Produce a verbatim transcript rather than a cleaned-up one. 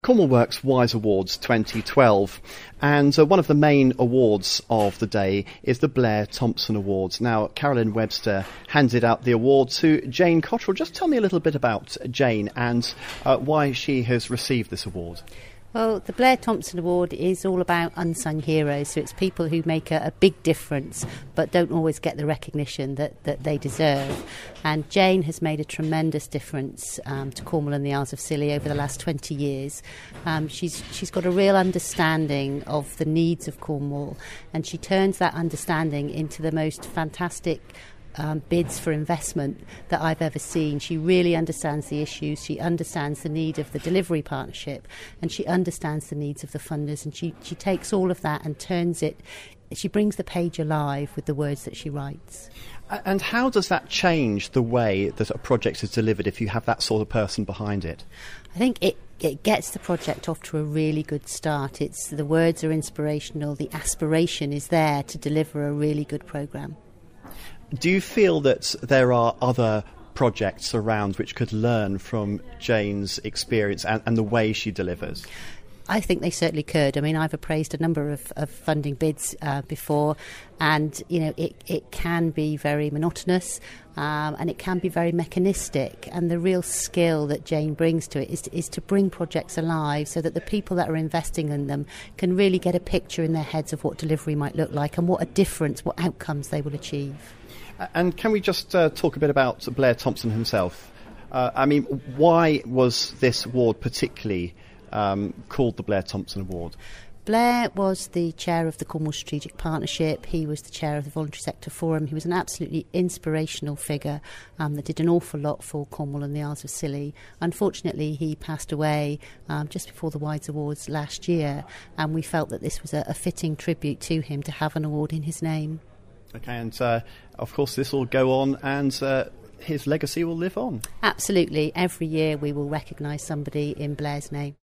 Cornwall Works Wise Awards twenty twelve, and uh, one of the main awards of the day is the Blair Thompson Awards. Now, Carolyn Webster handed out the award to Jane Cottrell. Just tell me a little bit about Jane and uh, why she has received this award. Well, the Blair Thompson Award is all about unsung heroes, so it's people who make a, a big difference but don't always get the recognition that, that they deserve. And Jane has made a tremendous difference um, to Cornwall and the Isles of Scilly over the last twenty years. Um, she's she's got a real understanding of the needs of Cornwall, and she turns that understanding into the most fantastic Um, bids for investment that I've ever seen. She really understands the issues, she understands the need of the delivery partnership, and she understands the needs of the funders, and she, she takes all of that and turns it, she brings the page alive with the words that she writes. And how does that change the way that a project is delivered if you have that sort of person behind it? I think it It gets the project off to a really good start. It's the words are inspirational, the aspiration is there to deliver a really good programme. Do you feel that there are other projects around which could learn from Jane's experience and, and the way she delivers? I think they certainly could. I mean, I've appraised a number of, of funding bids uh, before, and you know, it, it can be very monotonous um, and it can be very mechanistic. And the real skill that Jane brings to it is to, is to bring projects alive so that the people that are investing in them can really get a picture in their heads of what delivery might look like and what a difference, what outcomes they will achieve. And can we just uh, talk a bit about Blair Thompson himself? Uh, I mean, why was this award particularly um, called the Blair Thompson Award? Blair was the chair of the Cornwall Strategic Partnership. He was the chair of the Voluntary Sector Forum. He was an absolutely inspirational figure um, that did an awful lot for Cornwall and the Isles of Scilly. Unfortunately, he passed away um, just before the Wise Awards last year, and we felt that this was a, a fitting tribute to him to have an award in his name. Okay, and uh, of course this will go on and uh, his legacy will live on. Absolutely. Every year we will recognise somebody in Blair's name.